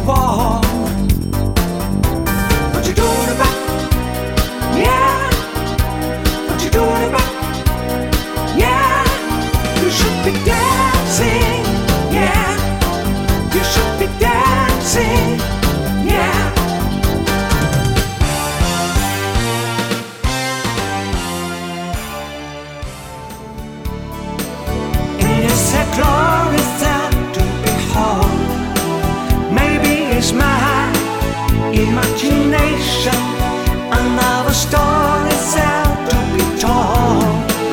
wall. What you doing about? Yeah. What you doing about? Yeah. You should be dancing. Yeah. You should be dancing. Yeah. It is a glory thing to behold. Maybe it's my imagination. Another story out to be told.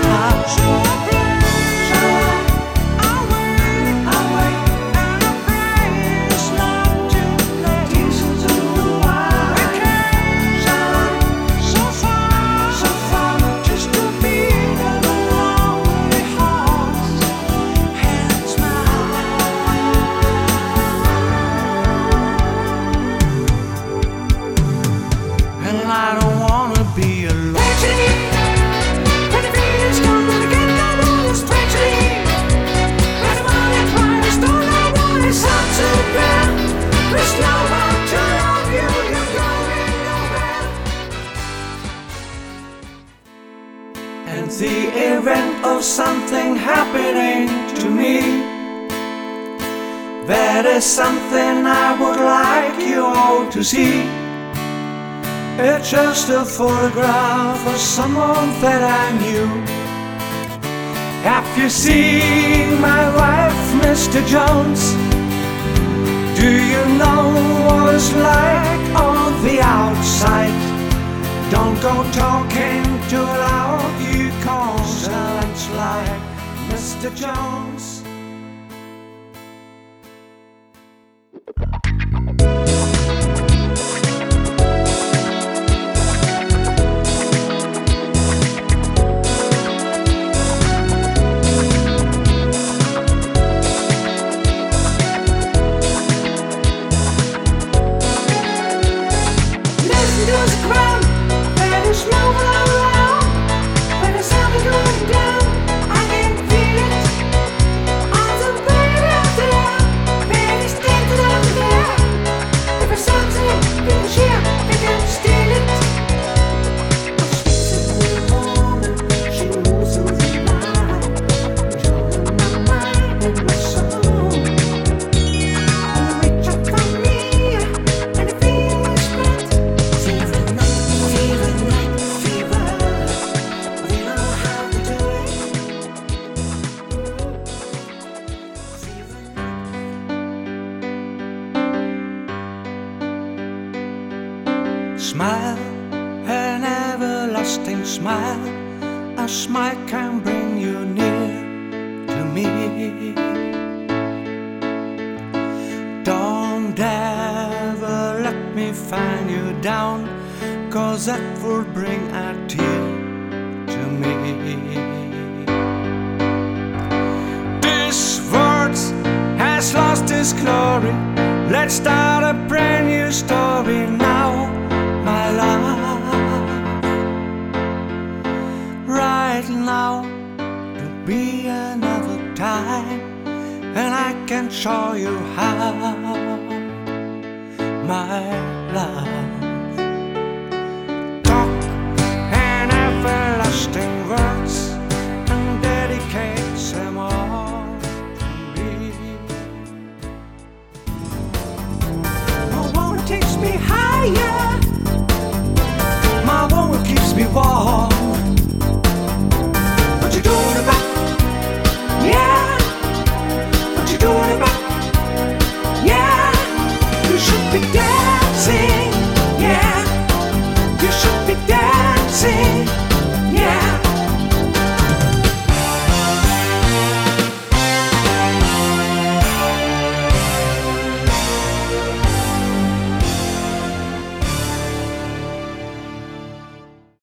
I don't wanna be alone. Tragedy, when the feeling's gone, gonna get no rules. Tragedy, when the money cries, don't I want is up to the ground. There's no one to love you, you're going nowhere. And the event of something happening to me, that is something I would like you all to see. It's just a photograph of someone that I knew. Have you seen my wife, Mr. Jones? Do you know what it's like on the outside? Don't go talking too loud, you cause a landslide, Mr. Jones. Smile, an everlasting smile. A smile can bring you near to me. Don't ever let me find you down, cause that would bring a tear to me. This world has lost its glory. Let's start a brand new story now, my love. Right now could be another time, and I can show you how, my love. Talk and everlasting words